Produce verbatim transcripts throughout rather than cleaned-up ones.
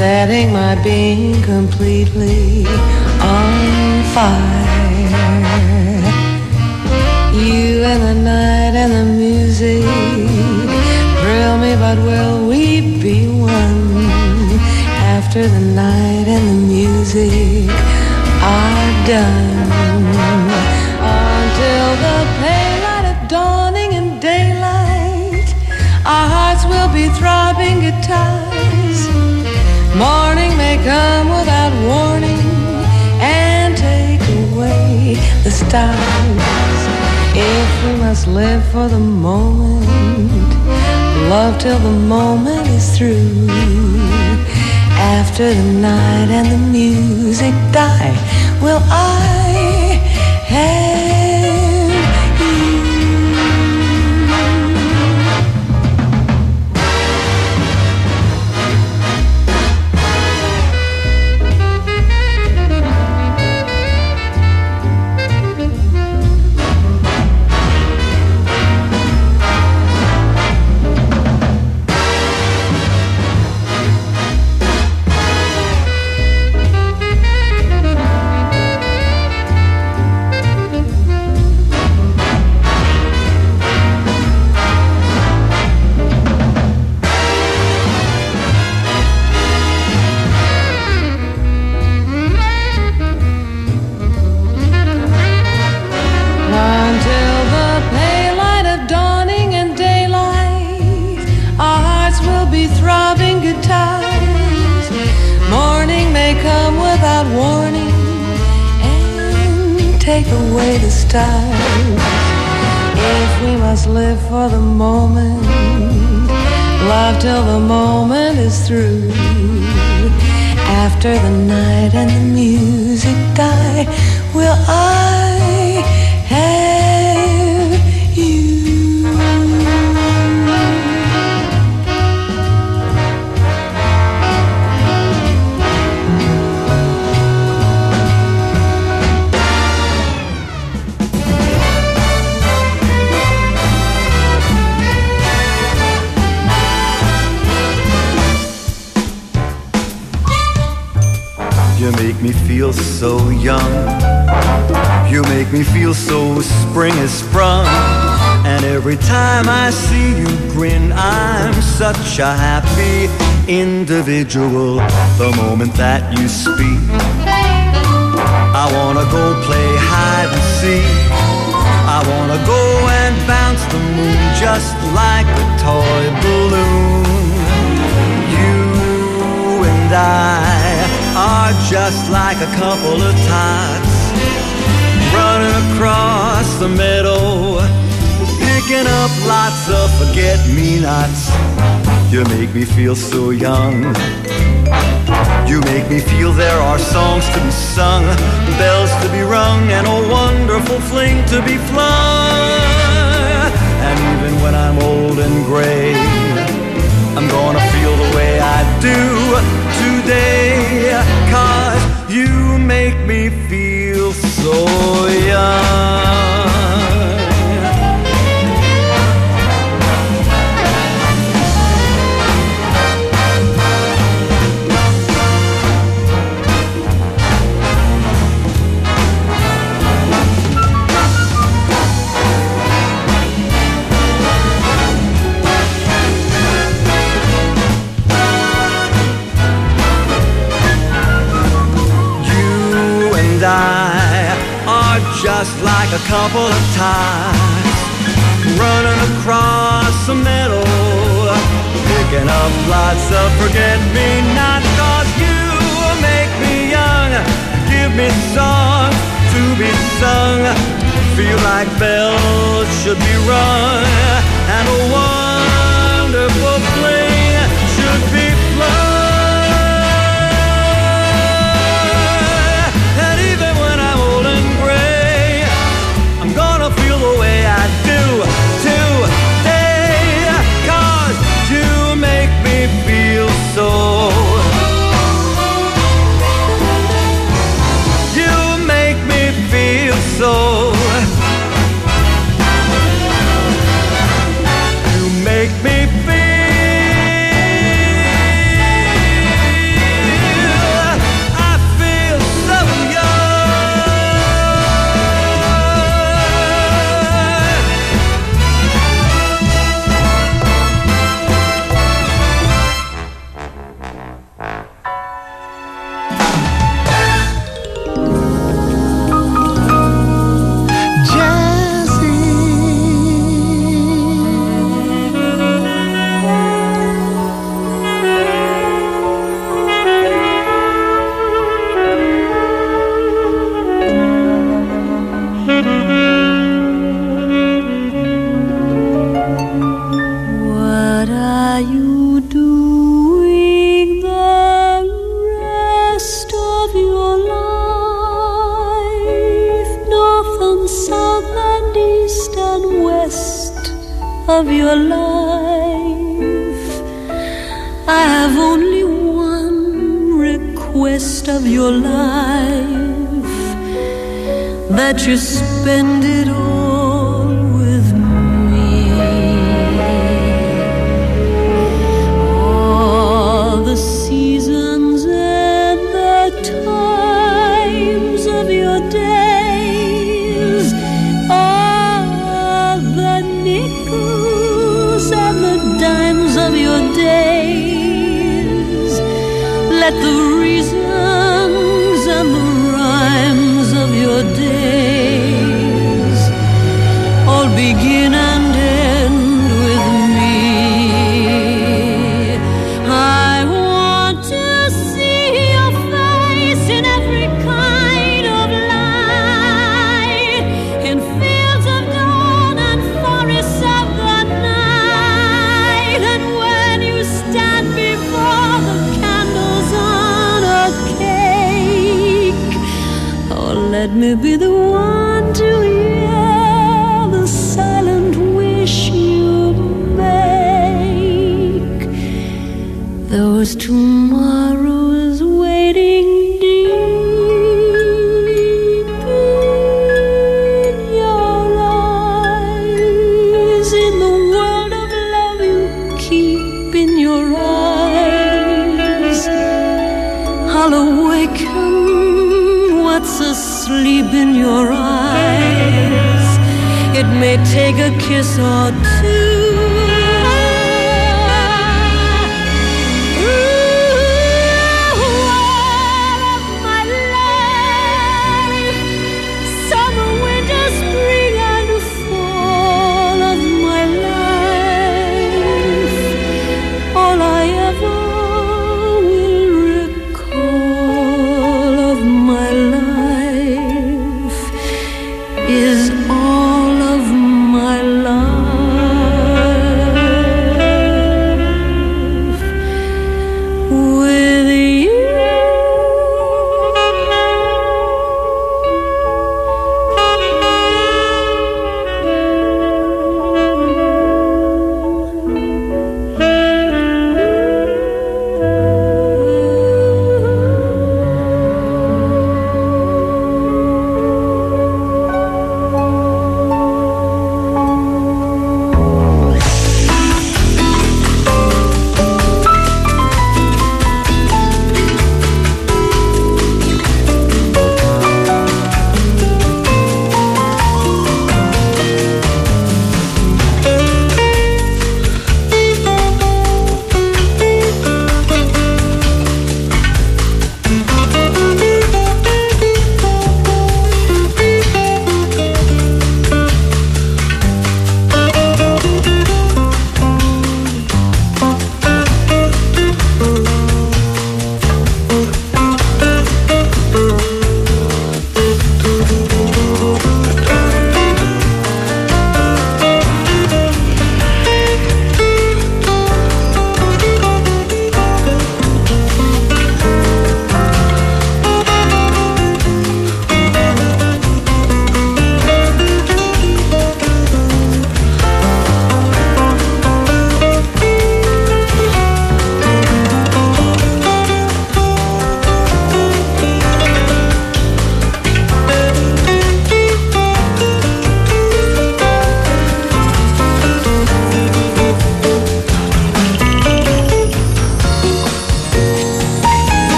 setting my being completely on fire. You and the night and the music thrill me, but will we be one after the night and the music are done? Until the pale light of dawning and daylight, our hearts will be throbbing guitars. Morning may come without warning and take away the stars. If we must live for the moment, love till the moment is through. After the night and the music die, will I have you? Warning and take away the stars. If we must live for the moment, love till the moment is through. After the night and the music die, will I have you? You make me feel so young. You make me feel so spring is sprung. And every time I see you grin, I'm such a happy individual. The moment that you speak, I wanna go play hide and seek. I wanna go and bounce the moon just like a toy balloon. You and I are just like a couple of tots running across the meadow, picking up lots of forget-me-nots. You make me feel so young. You make me feel there are songs to be sung, bells to be rung, and a wonderful fling to be flung. And even when I'm old and gray, I'm gonna feel the way I do today, 'cause you make me feel so young. Just like a couple of tots running across the meadow, picking up lots of forget-me-not. 'Cause you make me young, give me songs to be sung, feel like bells should be rung, and a wonderful fling should be flung. Feel the way I do today, 'cause you make me feel so. You make me feel so. You of your life. I have only one request of your life, that you spend it all with me. All the seasons and the times of your days, all the nickels and the dimes of your days. Let the reasons and the rhymes of your days all begin and end with me. I want to see your face in every kind of light, in fields of dawn and forests of the night. And when you stand before the candles on a cake, oh, let me be the one to hear the silent wish you make. Those tomorrows waiting deep in your eyes, in the world of love you keep in your eyes. I'll awaken what's asleep in your eyes. It may take a kiss or two. Ooh, all of my life, summer, winter, spring, and fall of my life, all I ever will recall of my life is all of my life.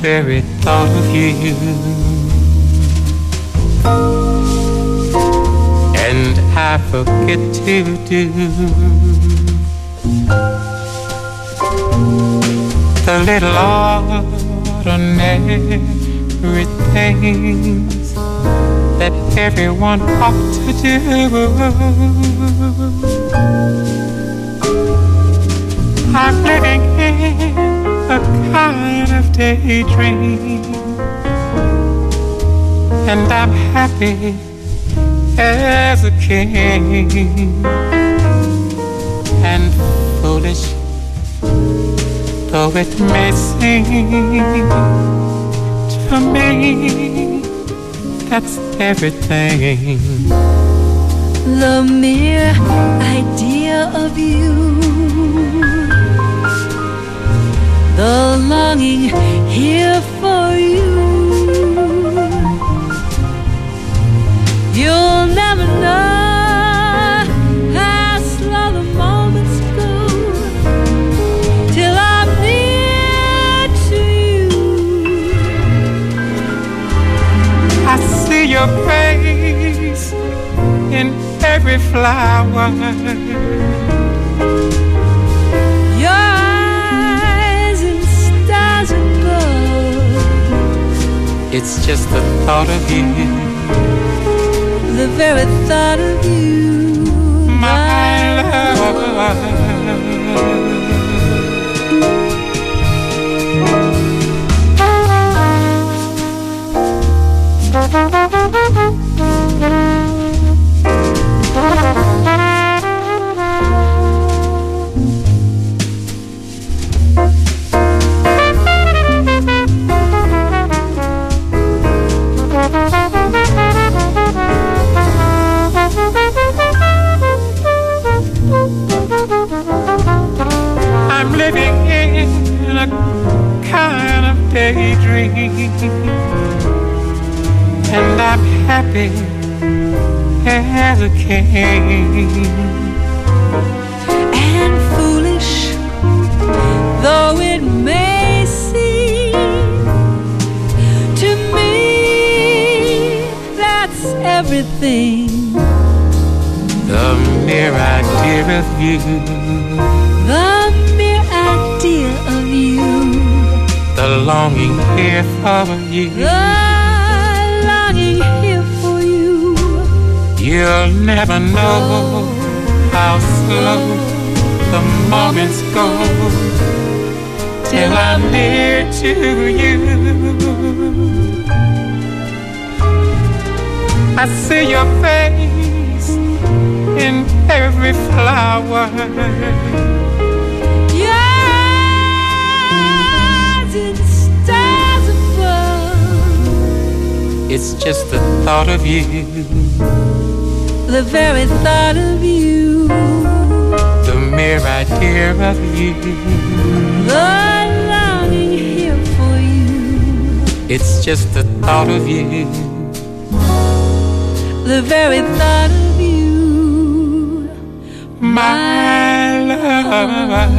very thought of you. And I forget to do the little ordinary things that everyone ought to do. I'm living in a kind of daydream, and I'm happy as a king, and foolish though it may seem to me, that's everything. The mere idea of you, the longing here for you, you'll never know how slow the moments go till I'm near to you. I see your face in every flower, your eyes in stars above. It's just the thought of you, the very thought of you, my love. I'm living in a kind of daydream, and I'm happy as a king. And foolish though it may seem to me, that's everything. The mere idea of you, the mere idea of you, the longing here for you, the longing here for you. You'll never know how slow the moments go till I'm near to you. I see your face in every flower, your eyes in stars above. It's just the thought of you, the very thought of you, the mere idea of you, the longing here for you. It's just the thought of you, the very thought of you, my love.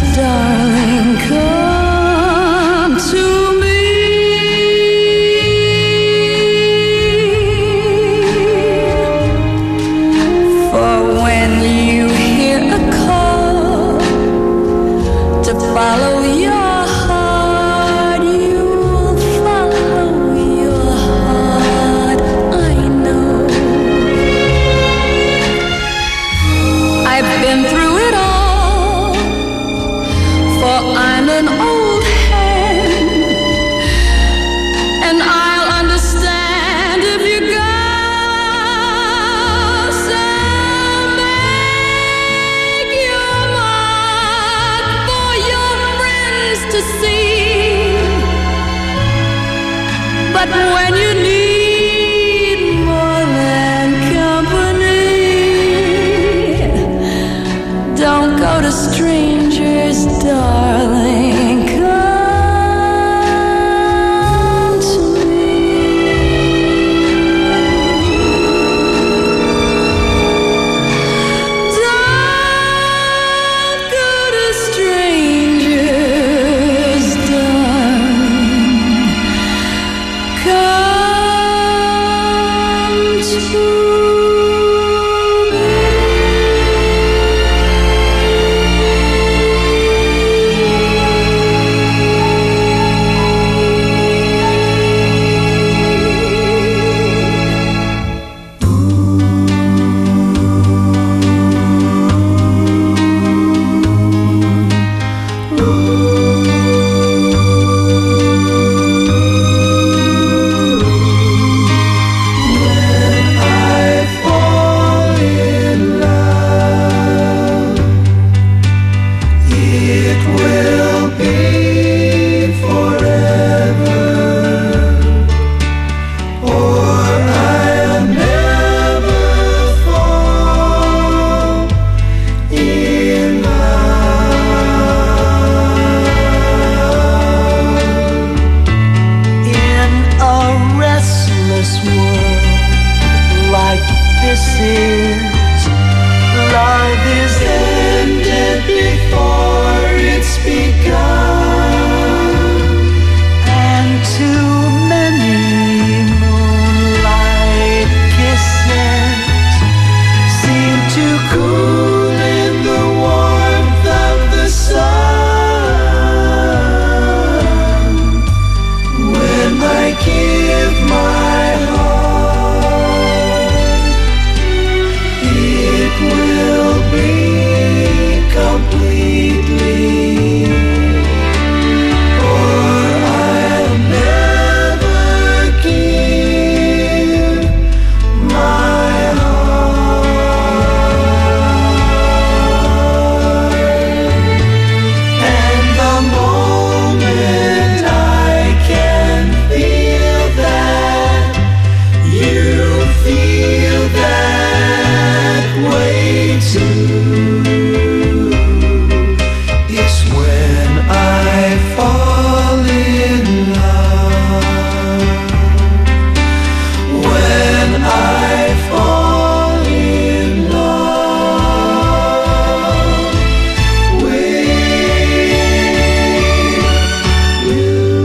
darling, come to me. For when you hear a call to follow your heart, you'll follow your heart, I know. I've been through it all, for I'm an old hand, and I'll understand if you go. So make your mark for your friends to see. But when you need more than company, don't go to strangers, darling. Come to me. Don't go to strangers, darling. Come to me. In a restless world like this is, love is ended before it's begun, and too many moonlight kisses seem to cool in the warmth of the sun. When I give my heart, it will be completely, or I'll never give my heart. And the moment I can feel that, you feel that way too. It's when I fall in love, when I fall in love with you.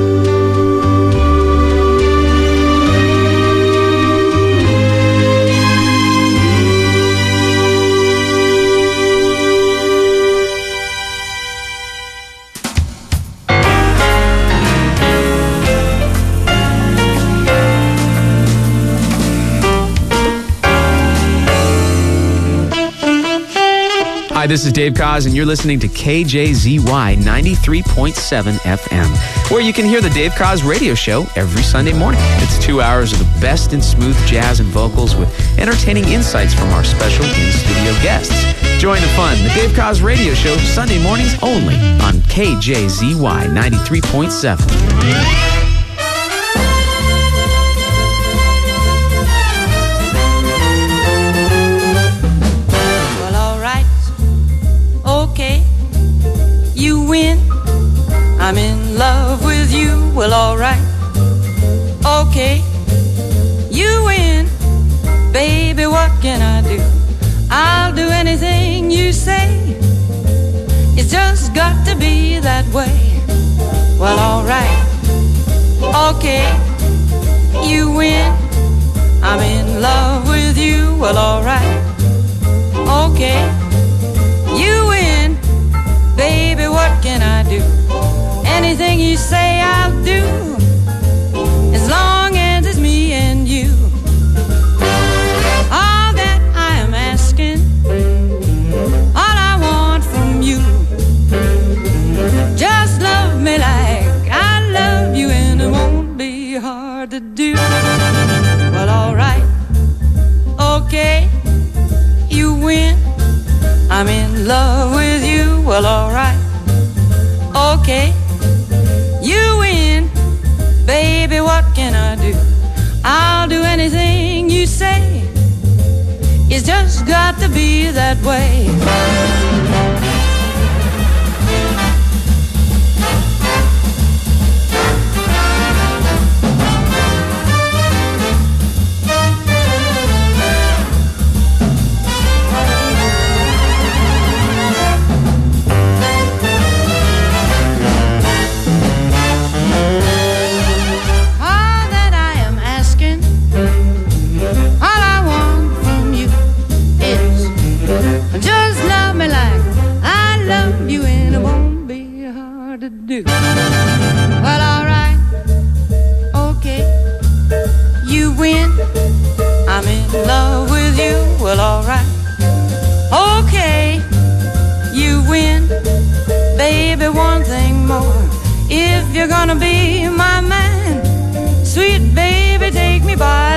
Hi, this is Dave Koz, and you're listening to K J Z Y ninety-three point seven F M, where you can hear the Dave Koz radio show every Sunday morning. It's two hours of the best in smooth jazz and vocals with entertaining insights from our special in-studio guests. Join the fun, the Dave Koz radio show, Sunday mornings only on K J Z Y ninety-three point seven. Well, all right, okay, you win. I'm in love with you. Well, all right, okay, you win. Baby, what can I do? I'll do anything you say. It's just got to be that way. Well, alright, okay, you win. I'm in love with you. Well, alright, okay, you win. Baby, what can I do? Anything you say I'll do, as long as it's me and you. All that I am asking, all I want from you, just love me like I love you, and it won't be hard to do. Well, alright, okay, you win. I'm in love with you. Well, alright, okay, you win. Baby, what can I do? I'll do anything you say. It's just got to be that way. Do. Well, alright, okay, you win. I'm in love with you. Well, alright, okay, you win. Baby, one thing more. If you're gonna be my man, sweet baby, take me by